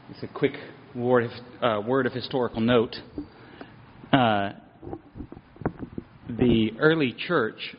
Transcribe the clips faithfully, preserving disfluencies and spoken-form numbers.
It's a quick word of, uh, word of historical note. Uh, the early church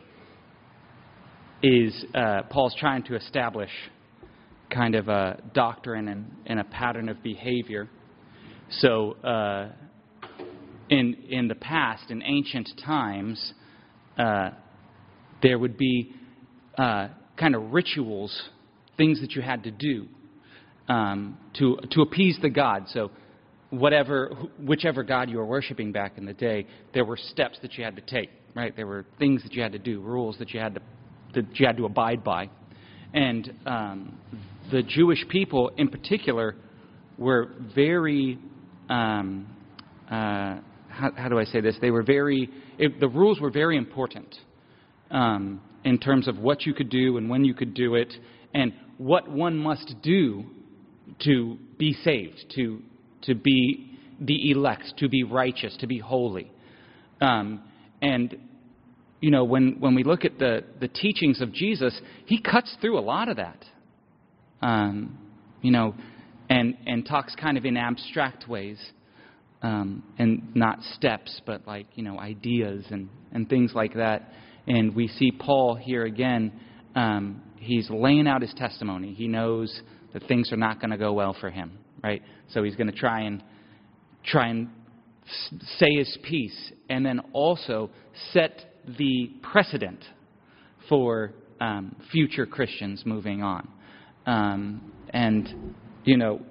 is, uh, Paul's trying to establish kind of a doctrine and, and a pattern of behavior. So uh, in in the past, in ancient times, uh, there would be uh, kind of rituals, things that you had to do um, to to appease the god. So whatever, whichever god you were worshiping back in the day, there were steps that you had to take. Right? There were things that you had to do, rules that you had to that you had to abide by, and um, the Jewish people, in particular, were very. Um, uh, how, how do I say this? They were very. It, the rules were very important um, in terms of what you could do and when you could do it, and what one must do to be saved, to to be the elect, to be righteous, to be holy. Um, and you know, when when we look at the the teachings of Jesus, he cuts through a lot of that. Um, you know. And, and talks kind of in abstract ways, um, and not steps, but like, you know, ideas and, and things like that. And we see Paul here again. Um, he's laying out his testimony. He knows that things are not going to go well for him, right? So he's going to try and try and say his piece, and then also set the precedent for um, future Christians moving on. Um, and You know,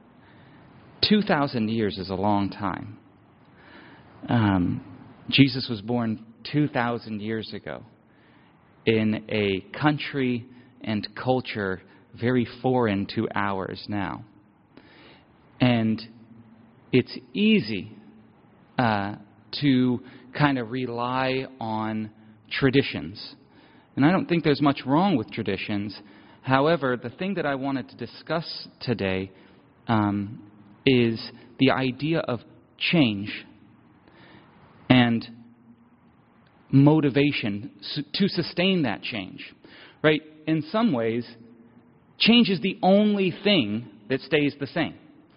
two thousand years is a long time. Um, Jesus was born two thousand years ago in a country and culture very foreign to ours now. And it's easy uh, to kind of rely on traditions. And I don't think there's much wrong with traditions. However, the thing that I wanted to discuss today um, is the idea of change and motivation to sustain that change. Right? In some ways, change is the only thing that stays the same.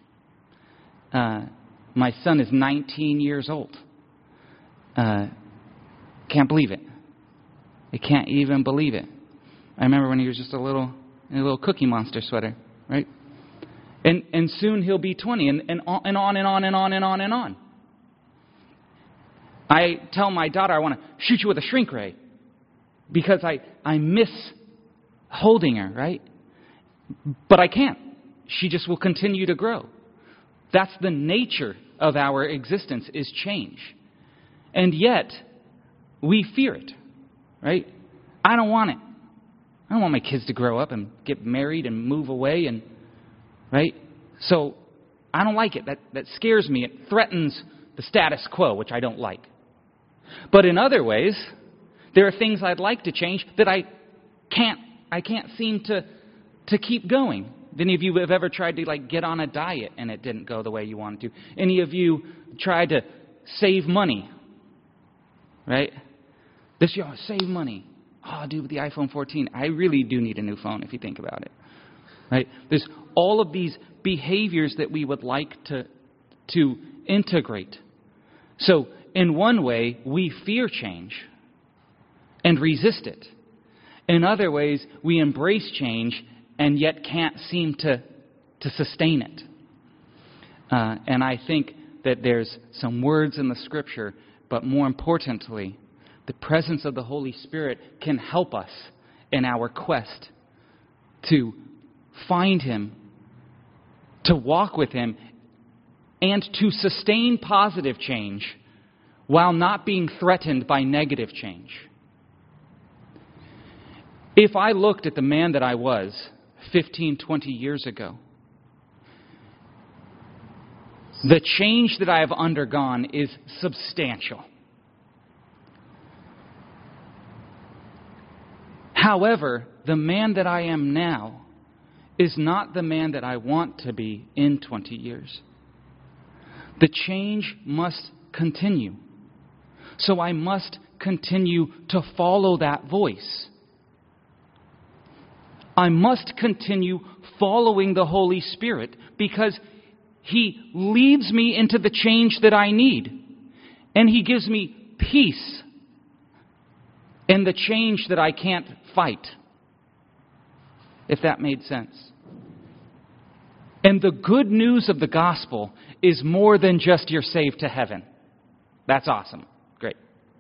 Uh, my son is nineteen years old. Uh, can't believe it. I can't even believe it. I remember when he was just a little, a little Cookie Monster sweater, right? And and soon he'll be twenty, and, and on and on and on and on and on and on. I tell my daughter I want to shoot you with a shrink ray because I, I miss holding her, right? But I can't. She just will continue to grow. That's the nature of our existence, is change. And yet, we fear it, right? I don't want it. I don't want my kids to grow up and get married and move away, and right? So I don't like it. That that scares me. It threatens the status quo, which I don't like. But in other ways, there are things I'd like to change that I can't I can't seem to to keep going. Any of you have ever tried to like get on a diet and it didn't go the way you wanted to? Any of you tried to save money? Right? This year, oh, save money. Oh, dude, with the iPhone fourteen, I really do need a new phone if you think about it. Right? There's all of these behaviors that we would like to, to integrate. So, in one way, we fear change and resist it. In other ways, we embrace change and yet can't seem to, to sustain it. Uh, and I think that there's some words in the Scripture, but more importantly, the presence of the Holy Spirit can help us in our quest to find Him, to walk with Him, and to sustain positive change while not being threatened by negative change. If I looked at the man that I was fifteen, twenty years ago, the change that I have undergone is substantial. However, the man that I am now is not the man that I want to be in twenty years. The change must continue. So I must continue to follow that voice. I must continue following the Holy Spirit because He leads me into the change that I need. And He gives me peace in the change that I can't fight. If that made sense. And the good news of the gospel is more than just you're saved to heaven. That's awesome. Great.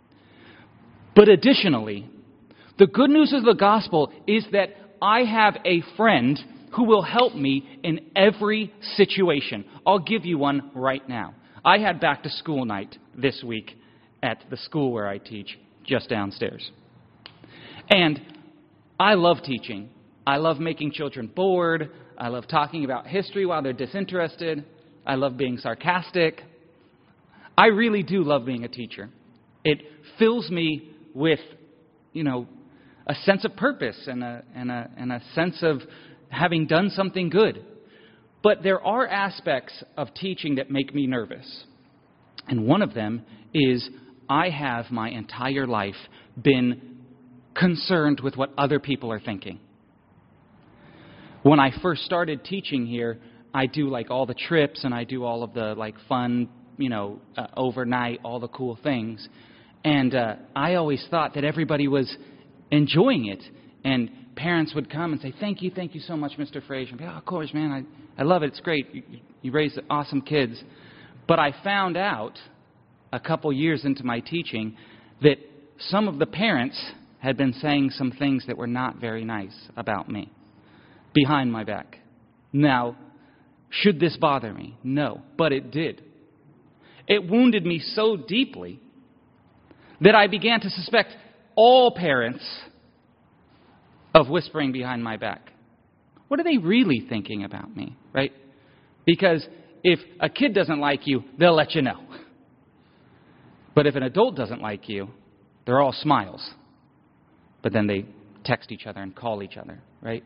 But additionally, the good news of the gospel is that I have a friend who will help me in every situation. I'll give you one right now. I had back to school night this week at the school where I teach, just downstairs. And I love teaching. I love making children bored. I love talking about history while they're disinterested. I love being sarcastic. I really do love being a teacher. It fills me with, you know, a sense of purpose and a, and a, and a sense of having done something good. But there are aspects of teaching that make me nervous. And one of them is I have my entire life been concerned with what other people are thinking. When I first started teaching here, I do like all the trips and I do all of the like fun, you know, uh, overnight, all the cool things. And uh, I always thought that everybody was enjoying it. And parents would come and say, thank you, thank you so much, Mister Frazier. Oh, of course, man, I, I love it. It's great. You, you raise awesome kids. But I found out a couple years into my teaching that some of the parents had been saying some things that were not very nice about me behind my back. Now, should this bother me? No, but it did. It wounded me so deeply that I began to suspect all parents of whispering behind my back. What are they really thinking about me, right? Because if a kid doesn't like you, they'll let you know. But if an adult doesn't like you, they're all smiles. But then they text each other and call each other, right?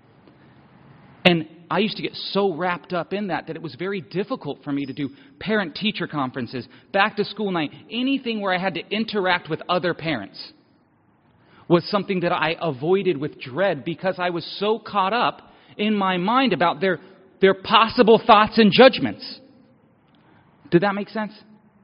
And I used to get so wrapped up in that that it was very difficult for me to do parent-teacher conferences, back-to-school night, anything where I had to interact with other parents was something that I avoided with dread because I was so caught up in my mind about their, their possible thoughts and judgments. Did that make sense?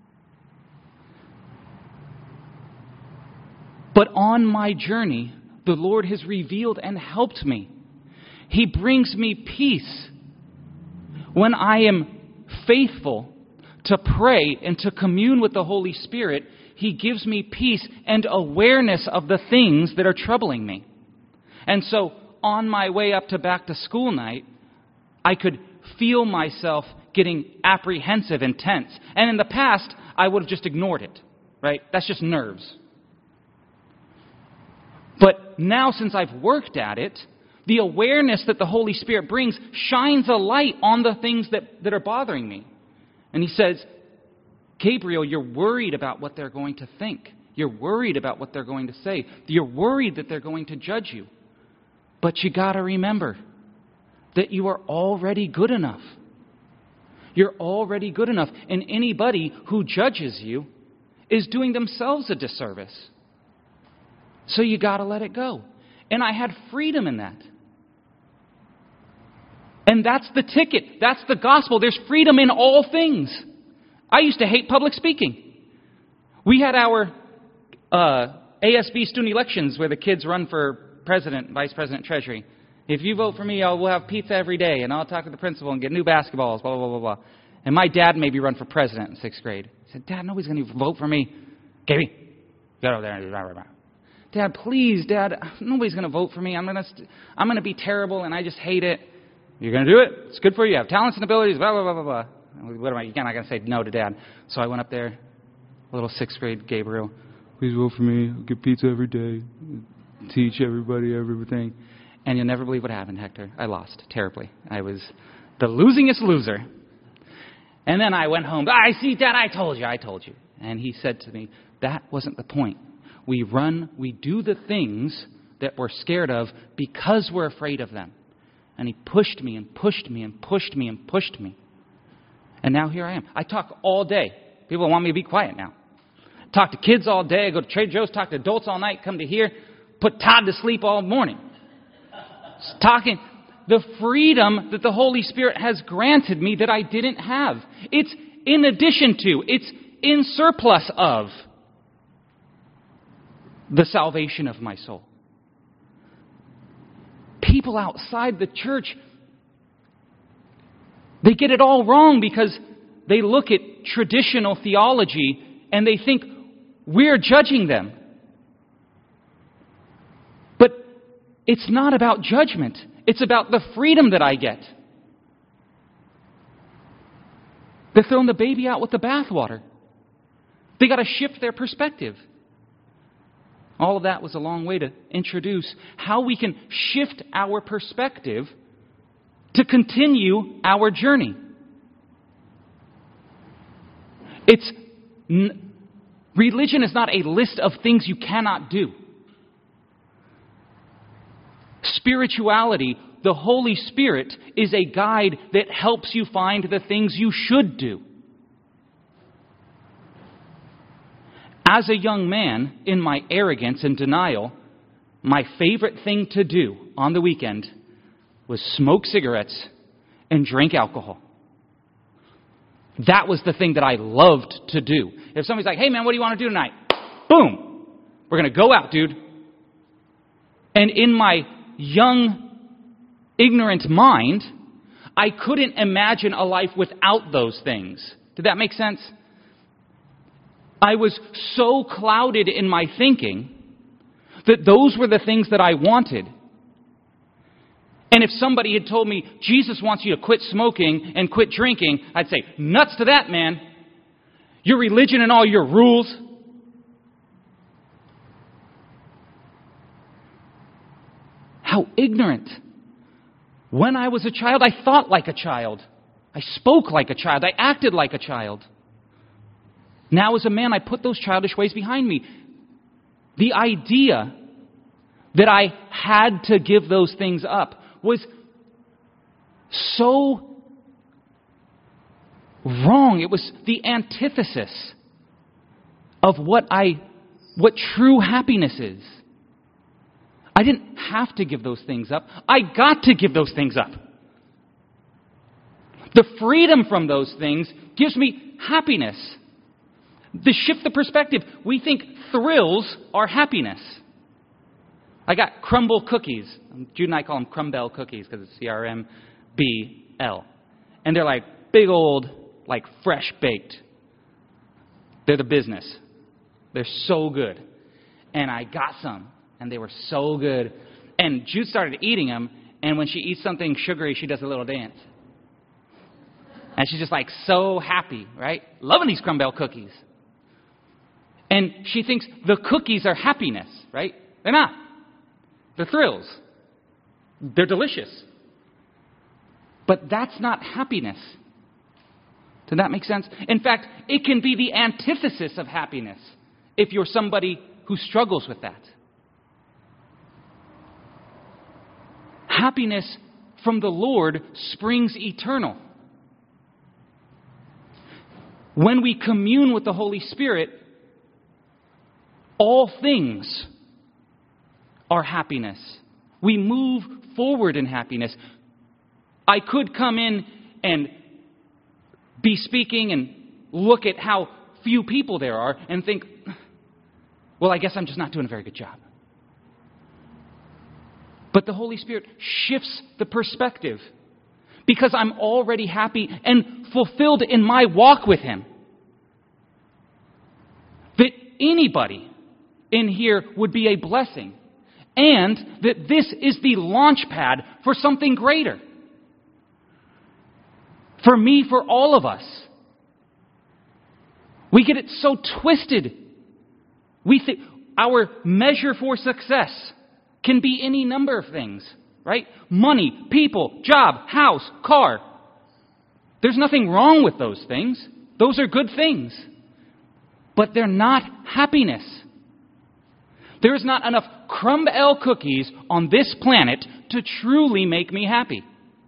But on my journey, the Lord has revealed and helped me. He brings me peace when I am faithful to pray and to commune with the Holy Spirit. He gives me peace and awareness of the things that are troubling me. And so on my way up to back to school night, I could feel myself getting apprehensive and tense. And in the past, I would have just ignored it, right? That's just nerves. But now, since I've worked at it, the awareness that the Holy Spirit brings shines a light on the things that, that are bothering me. And He says, Gabriel, you're worried about what they're going to think. You're worried about what they're going to say. You're worried that they're going to judge you. But you got to remember that you are already good enough. You're already good enough. And anybody who judges you is doing themselves a disservice. So you got to let it go. And I had freedom in that. And that's the ticket. That's the gospel. There's freedom in all things. I used to hate public speaking. We had our uh, A S B student elections where the kids run for president, vice president, treasury. If you vote for me, I'll, we'll have pizza every day, and I'll talk to the principal and get new basketballs, blah, blah, blah, blah. And my dad made me run for president in sixth grade. He said, Dad, nobody's going to vote for me. Gaby, get over there and blah, blah, blah. Dad, please, Dad, nobody's going to vote for me. I'm going to st- I'm going to be terrible, and I just hate it. You're going to do it. It's good for you. You have talents and abilities, blah, blah, blah, blah, blah. What am I? You're not going to say no to Dad. So I went up there, little sixth grade Gabriel. Please vote for me. I'll get pizza every day. Teach everybody everything. And you'll never believe what happened, Hector. I lost terribly. I was the losingest loser. And then I went home. I see, Dad, I told you, I told you. And he said to me, that wasn't the point. We run, we do the things that we're scared of because we're afraid of them. And he pushed me and pushed me and pushed me and pushed me. And now here I am. I talk all day. People want me to be quiet now. Talk to kids all day. I go to Trader Joe's, talk to adults all night, come to here, put Todd to sleep all morning. Just talking. the freedom that the Holy Spirit has granted me that I didn't have. It's in addition to, it's in surplus of the salvation of my soul. People outside the church, they get it all wrong because they look at traditional theology and they think we're judging them. But it's not about judgment. It's about the freedom that I get. They're throwing the baby out with the bathwater. They got to shift their perspective. All of that was a long way to introduce how we can shift our perspective to continue our journey. It's n- religion is not a list of things you cannot do. Spirituality, the Holy Spirit, is a guide that helps you find the things you should do. As a young man, in my arrogance and denial, my favorite thing to do on the weekend was smoke cigarettes and drink alcohol. That was the thing that I loved to do. If somebody's like, hey man, what do you want to do tonight? Boom! We're going to go out, dude. And in my young, ignorant mind, I couldn't imagine a life without those things. Did that make sense? I was so clouded in my thinking that those were the things that I wanted. And if somebody had told me, Jesus wants you to quit smoking and quit drinking, I'd say, nuts to that, man. Your religion and all your rules. How ignorant. When I was a child, I thought like a child. I spoke like a child. I acted like a child. Now as a man, I put those childish ways behind me. The idea that I had to give those things up was so wrong. It was the antithesis of what I, what true happiness is. I didn't have to give those things up. I got to give those things up. The freedom from those things gives me happiness. To shift the perspective, we think thrills are happiness. I got crumble cookies. Jude and I call them Crumbell cookies because it's C R M B L. And they're like big old, like fresh baked. They're the business. They're so good. And I got some. And they were so good. And Jude started eating them. And when she eats something sugary, she does a little dance. And she's just like so happy, right? Loving these Crumbell cookies. And she thinks the cookies are happiness, right? They're not. They're thrills. They're delicious. But that's not happiness. Does that make sense? In fact, it can be the antithesis of happiness if you're somebody who struggles with that. Happiness from the Lord springs eternal. When we commune with the Holy Spirit, all things are happiness. We move forward in happiness. I could come in and be speaking and look at how few people there are and think, well, I guess I'm just not doing a very good job. But the Holy Spirit shifts the perspective because I'm already happy and fulfilled in my walk with Him. That anybody in here would be a blessing. And that this is the launch pad for something greater. For me, for all of us. We get it so twisted. We think our measure for success can be any number of things, right? Money, people, job, house, car. There's nothing wrong with those things. Those are good things. But they're not happiness. There is not enough Crumbell cookies on this planet to truly make me happy.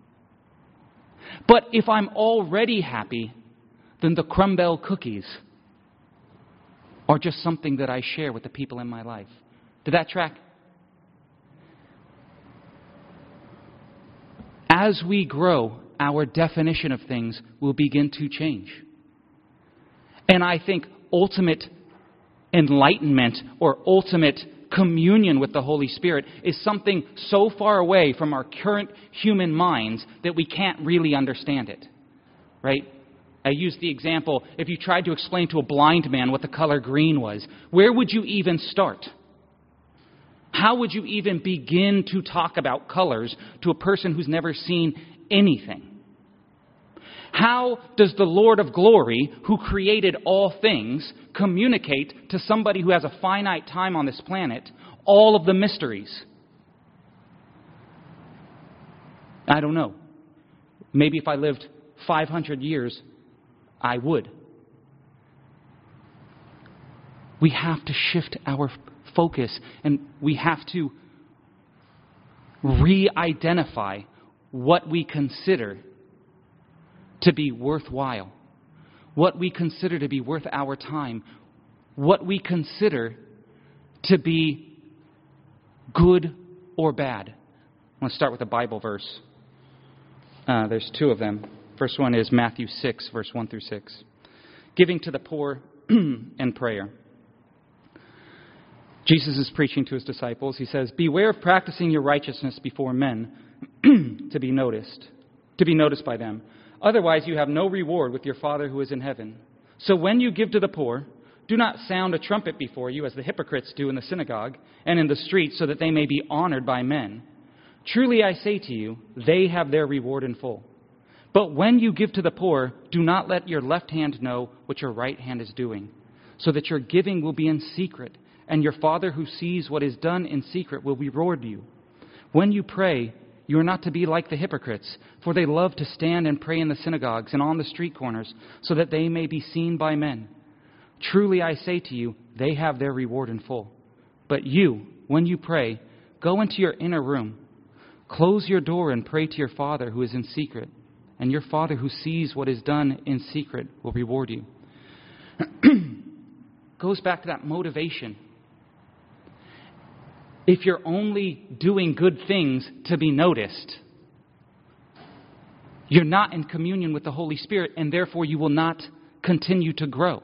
But if I'm already happy, then the Crumbell cookies are just something that I share with the people in my life. Did that track? as we grow, our definition of things will begin to change. And I think ultimate enlightenment or ultimate communion with the Holy Spirit is something so far away from our current human minds that we can't really understand it. Right? I used the example, if you tried to explain to a blind man what the color green was, where would you even start? How would you even begin to talk about colors to a person who's never seen anything? How does the Lord of glory, who created all things, communicate to somebody who has a finite time on this planet all of the mysteries? I don't know. Maybe if I lived five hundred years, I would. We have to shift our focus, and we have to re-identify what we consider to be worthwhile, what we consider to be worth our time, what we consider to be good or bad. I want to start with a Bible verse. Uh, there's two of them. First one is Matthew six, verse one through six. Giving to the poor and prayer. Jesus is preaching to his disciples. He says, "Beware of practicing your righteousness before men to be noticed, to be noticed by them. Otherwise, you have no reward with your Father who is in heaven. So when you give to the poor, do not sound a trumpet before you, as the hypocrites do in the synagogue and in the streets, so that they may be honored by men. Truly I say to you, they have their reward in full. But when you give to the poor, do not let your left hand know what your right hand is doing, so that your giving will be in secret, and your Father who sees what is done in secret will reward you. When you pray, you are not to be like the hypocrites, for they love to stand and pray in the synagogues and on the street corners, so that they may be seen by men. Truly I say to you, they have their reward in full. But you, when you pray, go into your inner room, close your door and pray to your Father who is in secret, and your Father who sees what is done in secret will reward you." Goes back to that motivation. If you're only doing good things to be noticed, you're not in communion with the Holy Spirit, and therefore you will not continue to grow.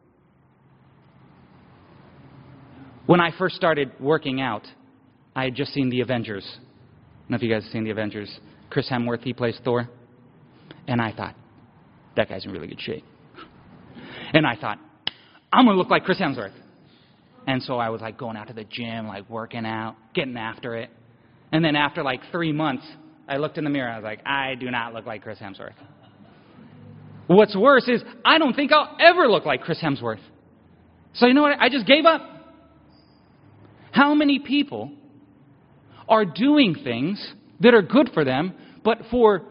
When I first started working out, I had just seen The Avengers. I don't know if you guys have seen The Avengers. Chris Hemsworth, he plays Thor. And I thought, that guy's in really good shape. And I thought, I'm going to look like Chris Hemsworth. And so I was like going out to the gym, like working out, getting after it. And then after like three months, I looked in the mirror. I was like, I do not look like Chris Hemsworth. What's worse is I don't think I'll ever look like Chris Hemsworth. So you know what? I just gave up. How many people are doing things that are good for them, but for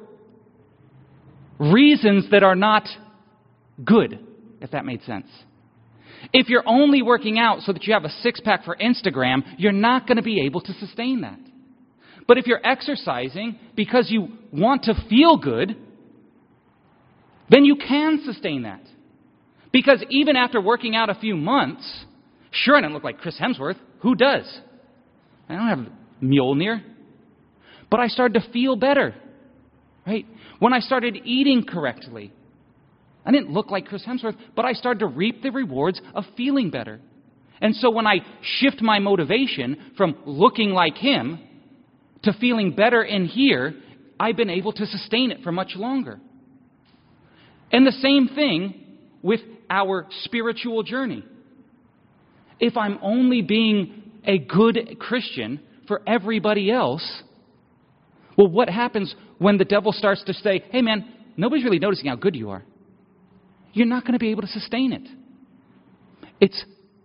reasons that are not good, if that made sense? If you're only working out so that you have a six-pack for Instagram, you're not going to be able to sustain that. But if you're exercising because you want to feel good, then you can sustain that. Because even after working out a few months, sure, I don't look like Chris Hemsworth. Who does? I don't have Mjolnir. But I started to feel better. Right? When I started eating correctly, I didn't look like Chris Hemsworth, but I started to reap the rewards of feeling better. And so when I shift my motivation from looking like him to feeling better in here, I've been able to sustain it for much longer. And the same thing with our spiritual journey. If I'm only being a good Christian for everybody else, well, what happens when the devil starts to say, hey man, nobody's really noticing how good you are? You're not going to be able to sustain it. It's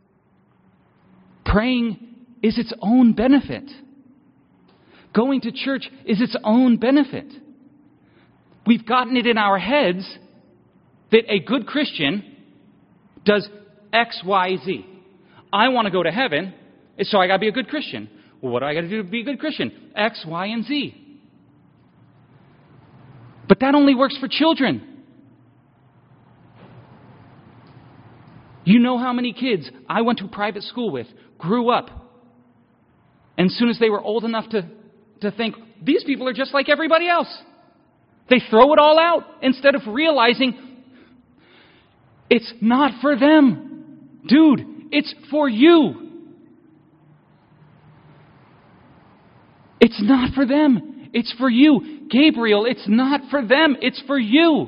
praying is its own benefit. Going to church is its own benefit. We've gotten it in our heads that a good Christian does X, Y, Z. I want to go to heaven, so I got to be a good Christian. Well, what do I got to do to be a good Christian? X, Y, and Z. But that only works for children. You know how many kids I went to private school with grew up, and as soon as they were old enough to, to think, these people are just like everybody else. They throw it all out instead of realizing it's not for them. Dude, it's for you. It's not for them. It's for you. Gabriel, it's not for them. It's for you.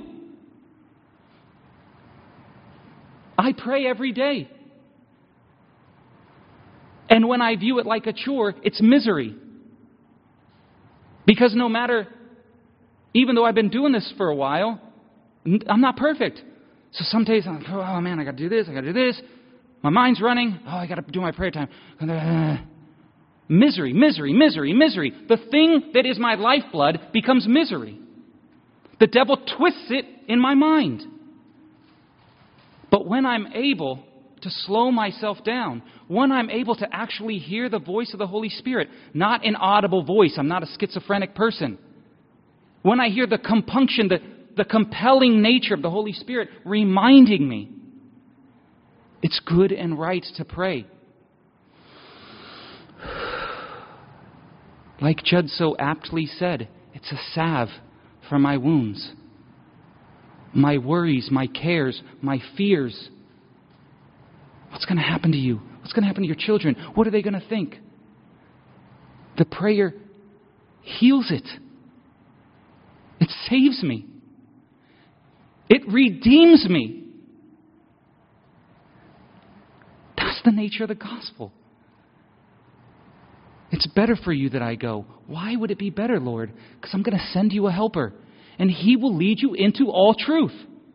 I pray every day. And when I view it like a chore, it's misery. Because no matter, even though I've been doing this for a while, I'm not perfect. So some days I'm like, oh man, I got to do this, I got to do this. My mind's running. Oh, I got to do my prayer time. Uh, misery, misery, misery, misery. The thing that is my lifeblood becomes misery. The devil twists it in my mind. But when I'm able to slow myself down, when I'm able to actually hear the voice of the Holy Spirit, not an audible voice, I'm not a schizophrenic person. When I hear the compunction, the, the compelling nature of the Holy Spirit reminding me, it's good and right to pray. Like Judd so aptly said, it's a salve for my wounds, my worries, my cares, my fears. What's going to happen to you? What's going to happen to your children? What are they going to think? The prayer heals it. It saves me. It redeems me. That's the nature of the gospel. It's better for you that I go. Why would it be better, Lord? Because I'm going to send you a helper, and He will lead you into all truth.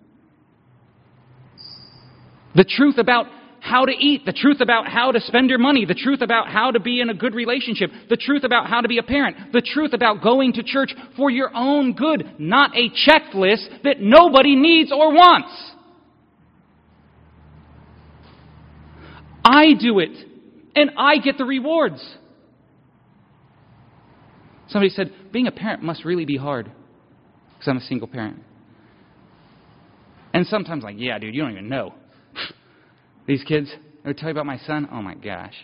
The truth about how to eat, the truth about how to spend your money, the truth about how to be in a good relationship, the truth about how to be a parent, the truth about going to church for your own good, not a checklist that nobody needs or wants. I do it, and I get the rewards. Somebody said, being a parent must really be hard, because I'm a single parent. And sometimes like, yeah, dude, you don't even know. These kids, I would tell you about my son. Oh my gosh.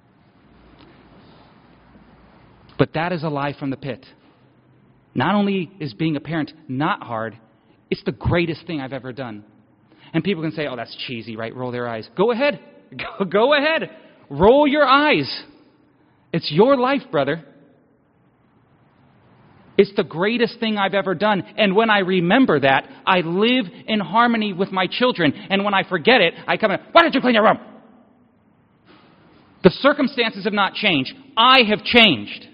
But that is a lie from the pit. Not only is being a parent not hard, it's the greatest thing I've ever done. And people can say, oh, that's cheesy, right? Roll their eyes. Go ahead. Go, go ahead. Roll your eyes. It's your life, brother. It's the greatest thing I've ever done. And when I remember that, I live in harmony with my children. And when I forget it, I come in, why did you clean your room? The circumstances have not changed. I have changed.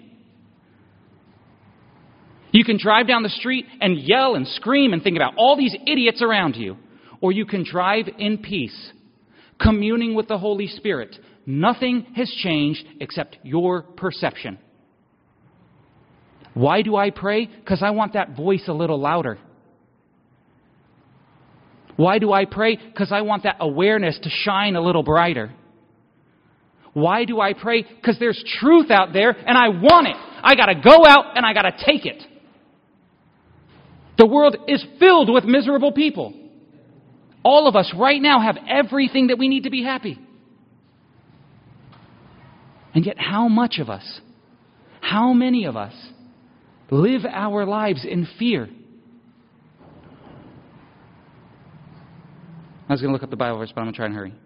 You can drive down the street and yell and scream and think about all these idiots around you. Or you can drive in peace, communing with the Holy Spirit. Nothing has changed except your perception. Why do I pray? Because I want that voice a little louder. Why do I pray? Because I want that awareness to shine a little brighter. Why do I pray? Because there's truth out there and I want it. I got to go out and I got to take it. The world is filled with miserable people. All of us right now have everything that we need to be happy. And yet how much of us, how many of us live our lives in fear? I was going to look up the Bible verse, but I'm going to try and hurry.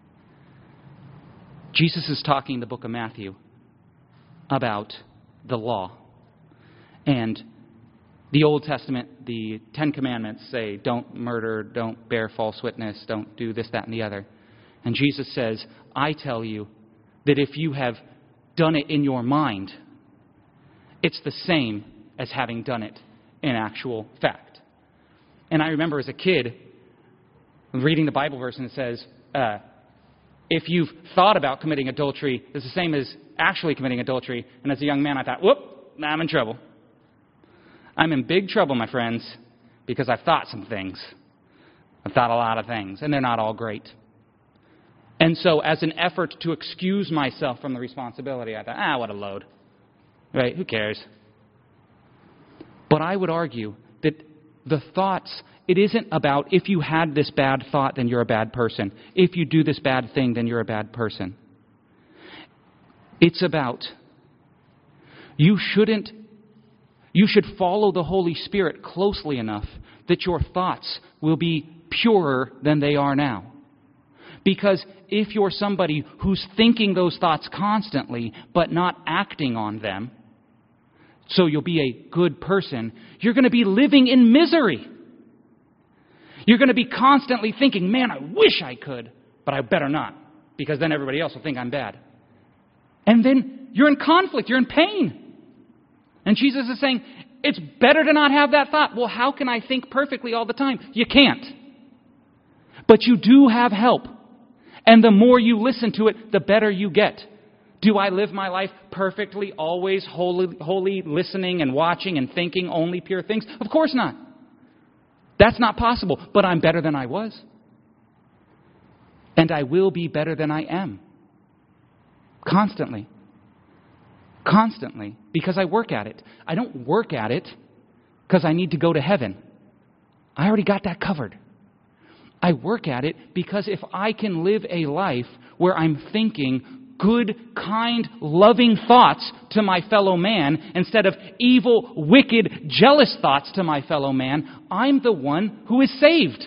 Jesus is talking in the book of Matthew about the law. And the Old Testament, the Ten Commandments say, don't murder, don't bear false witness, don't do this, that, and the other. And Jesus says, I tell you that if you have done it in your mind, it's the same as having done it in actual fact. And I remember as a kid reading the Bible verse and it says, uh, if you've thought about committing adultery, it's the same as actually committing adultery. And as a young man, I thought, whoop, I'm in trouble. I'm in big trouble, my friends, because I've thought some things. I've thought a lot of things, and they're not all great. And so as an effort to excuse myself from the responsibility, I thought, ah, what a load. Right? Who cares? But I would argue that the thoughts, it isn't about if you had this bad thought, then you're a bad person. If you do this bad thing, then you're a bad person. It's about you shouldn't You should follow the Holy Spirit closely enough that your thoughts will be purer than they are now. Because if you're somebody who's thinking those thoughts constantly but not acting on them, so you'll be a good person, you're going to be living in misery. You're going to be constantly thinking, man, I wish I could, but I better not, because then everybody else will think I'm bad. And then you're in conflict, you're in pain. And Jesus is saying, it's better to not have that thought. Well, how can I think perfectly all the time? You can't. But you do have help. And the more you listen to it, the better you get. Do I live my life perfectly, always wholly, wholly listening and watching and thinking only pure things? Of course not. That's not possible. But I'm better than I was. And I will be better than I am. Constantly. Constantly. Because I work at it. I don't work at it because I need to go to heaven. I already got that covered. I work at it because if I can live a life where I'm thinking good, kind, loving thoughts to my fellow man instead of evil, wicked, jealous thoughts to my fellow man, I'm the one who is saved.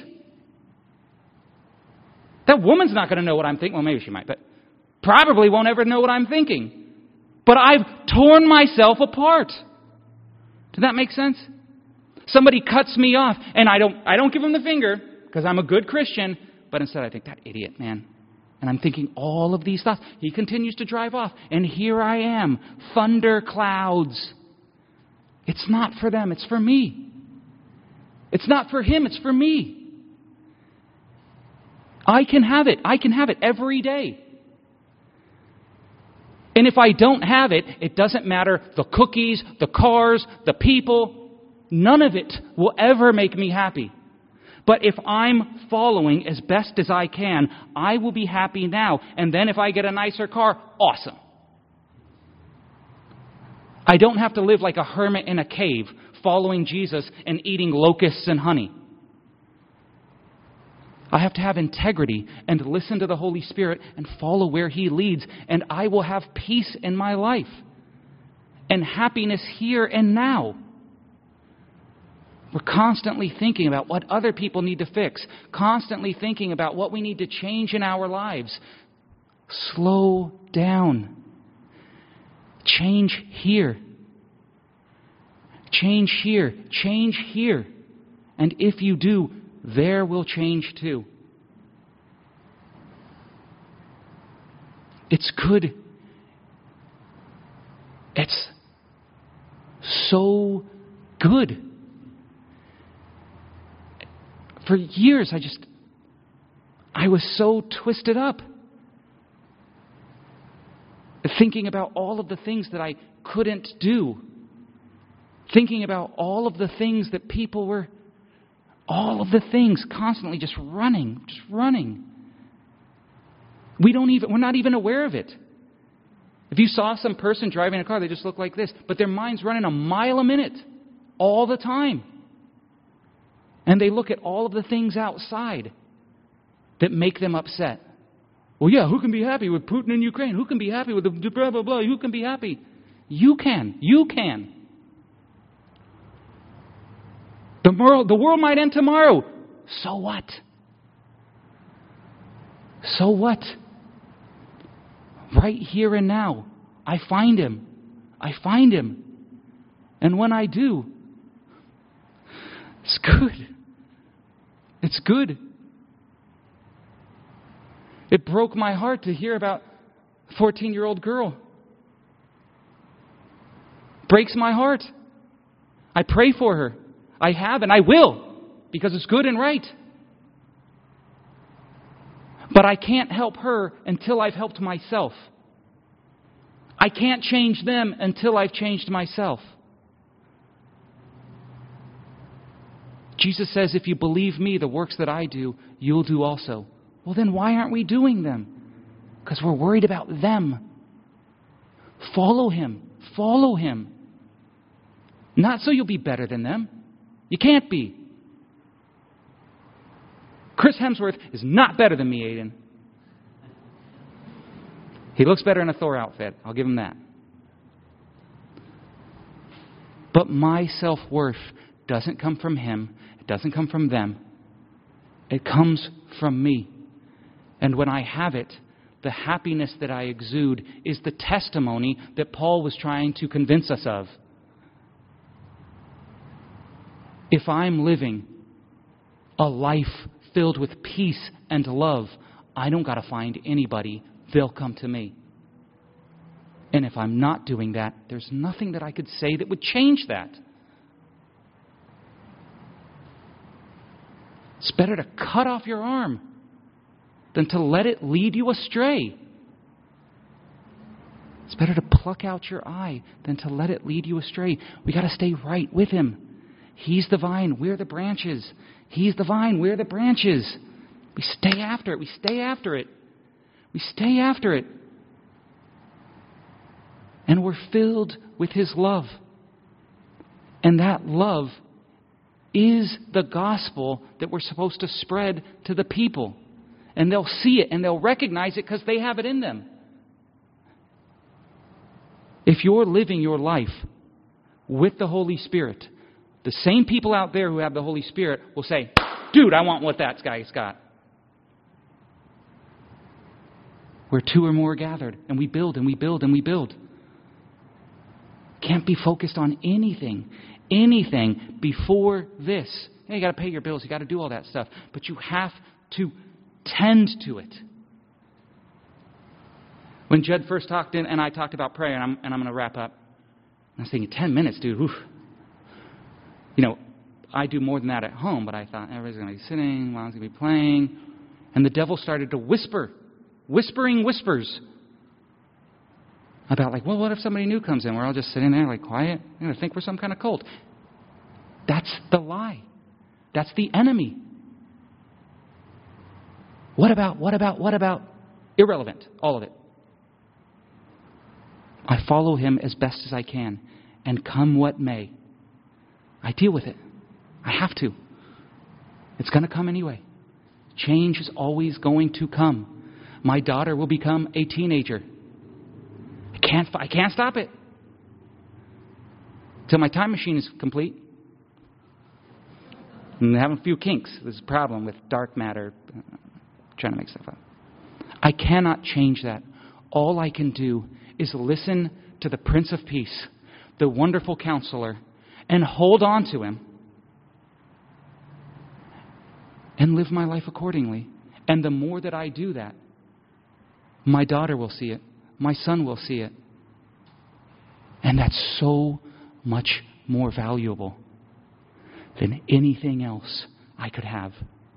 That woman's not going to know what I'm thinking. Well, maybe she might, but probably won't ever know what I'm thinking. But I've torn myself apart. Does that make sense? Somebody cuts me off, and I don't I don't give them the finger because I'm a good Christian, but instead I think, that idiot, man. And I'm thinking all of these thoughts. He continues to drive off, and here I am, thunder clouds. It's not for them, it's for me. It's not for him, it's for me. I can have it. I can have it every day. And if I don't have it, it doesn't matter the cookies, the cars, the people. None of it will ever make me happy. But if I'm following as best as I can, I will be happy now. And then if I get a nicer car, awesome. I don't have to live like a hermit in a cave, following Jesus and eating locusts and honey. I have to have integrity and listen to the Holy Spirit and follow where He leads. And I will have peace in my life and happiness here and now. We're constantly thinking about what other people need to fix. Constantly thinking about what we need to change in our lives. Slow down. Change here. Change here. Change here. And if you do, there will change too. It's good. It's so good. For years, I just, I was so twisted up. Thinking about all of the things that I couldn't do. Thinking about all of the things that people were, all of the things constantly just running, just running. We don't even, we're not even aware of it. If you saw some person driving a car, they just look like this, but their mind's running a mile a minute all the time. And they look at all of the things outside that make them upset. Well, yeah, who can be happy with Putin in Ukraine? Who can be happy with the blah, blah, blah? Who can be happy? You can. You can. The world, the world might end tomorrow. So what? So what? Right here and now, I find Him. I find Him. And when I do, it's good. It's good. It broke my heart to hear about a fourteen-year-old girl. Breaks my heart. I pray for her. I have and I will, because it's good and right. But I can't help her until I've helped myself. I can't change them until I've changed myself. Jesus says, if you believe me, the works that I do, you'll do also. Well, then why aren't we doing them? Because we're worried about them. Follow Him. Follow Him. Not so you'll be better than them. You can't be. Chris Hemsworth is not better than me, Aiden. He looks better in a Thor outfit. I'll give him that. But my self-worth doesn't come from him. It doesn't come from them. It comes from me. And when I have it, the happiness that I exude is the testimony that Paul was trying to convince us of. If I'm living a life filled with peace and love, I don't got to find anybody. They'll come to me. And if I'm not doing that, there's nothing that I could say that would change that. It's better to cut off your arm than to let it lead you astray. It's better to pluck out your eye than to let it lead you astray. We got to stay right with him. He's the vine, we're the branches. He's the vine, we're the branches. We stay after it. We stay after it. We stay after it. And we're filled with his love. And that love is the gospel that we're supposed to spread to the people. And they'll see it and they'll recognize it because they have it in them. If you're living your life with the Holy Spirit, the same people out there who have the Holy Spirit will say, dude, I want what that guy's got. Where two or more are gathered, and we build and we build and we build. Can't be focused on anything, anything before this. Yeah, you got to pay your bills, you got to do all that stuff, but you have to tend to it. When Judd first talked in, and I talked about prayer, and I'm, and I'm going to wrap up. I was thinking, ten minutes, dude. Oof. You know, I do more than that at home, but I thought everybody's going to be sitting, mom's going to be playing, and the devil started to whisper. Whispering whispers about like, well, what if somebody new comes in? We're all just sitting there like quiet. They're going to think we're some kind of cult. That's the lie. That's the enemy. What about, what about, what about? Irrelevant. All of it. I follow him as best as I can. And come what may, I deal with it. I have to. It's going to come anyway. Change is always going to come. My daughter will become a teenager. I can't, I can't stop it. Till my time machine is complete. I'm having a few kinks. There's a problem with dark matter. I'm trying to make stuff up. I cannot change that. All I can do is listen to the Prince of Peace, the wonderful counselor, and hold on to him and live my life accordingly. And the more that I do that, my daughter will see it. My son will see it. And that's so much more valuable than anything else I could have.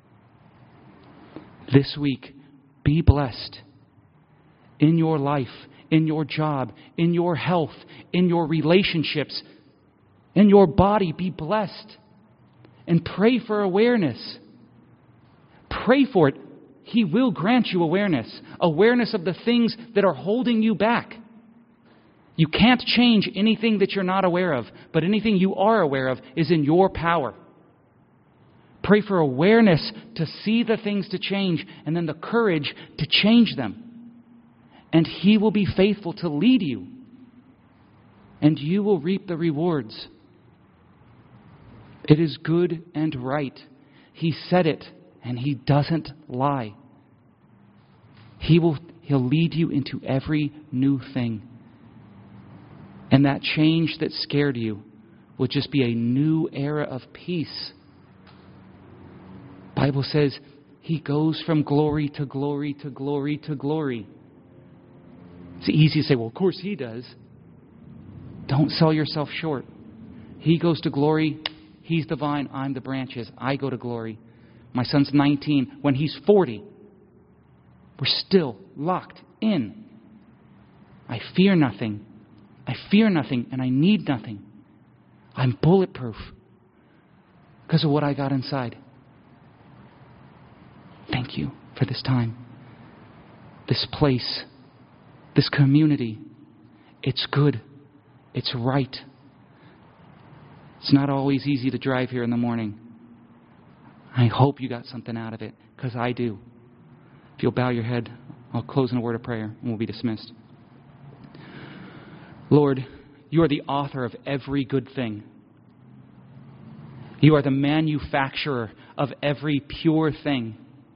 This week, be blessed in your life, in your job, in your health, in your relationships, in your body. Be blessed. And pray for awareness. Pray for it. He will grant you awareness. Awareness of the things that are holding you back. You can't change anything that you're not aware of, but anything you are aware of is in your power. Pray for awareness to see the things to change and then the courage to change them. And He will be faithful to lead you. And you will reap the rewards. It is good and right. He said it, and He doesn't lie. He will, He'll lead you into every new thing. And that change that scared you will just be a new era of peace. The Bible says He goes from glory to glory to glory to glory. It's easy to say, well, of course He does. Don't sell yourself short. He goes to glory. He's the vine. I'm the branches. I go to glory. My son's nineteen. When he's forty, we're still locked in. I fear nothing. I fear nothing and I need nothing. I'm bulletproof because of what I got inside. Thank you for this time, this place, this community. It's good. It's right. It's not always easy to drive here in the morning. I hope you got something out of it, because I do. If you'll bow your head, I'll close in a word of prayer and we'll be dismissed. Lord, You are the author of every good thing. You are the manufacturer of every pure thing.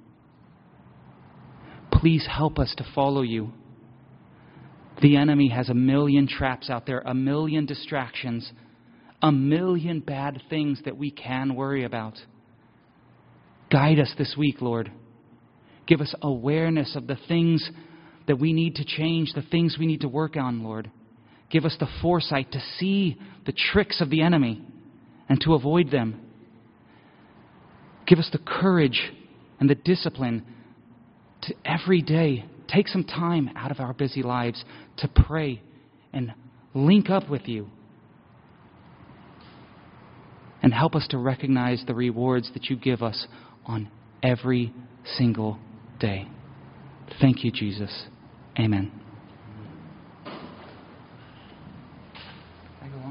Please help us to follow you. The enemy has a million traps out there, a million distractions, a million bad things that we can worry about. Guide us this week, Lord. Give us awareness of the things that we need to change, the things we need to work on, Lord. Give us the foresight to see the tricks of the enemy and to avoid them. Give us the courage and the discipline to every day take some time out of our busy lives to pray and link up with you. And help us to recognize the rewards that you give us on every single day. Thank you, Jesus. Amen.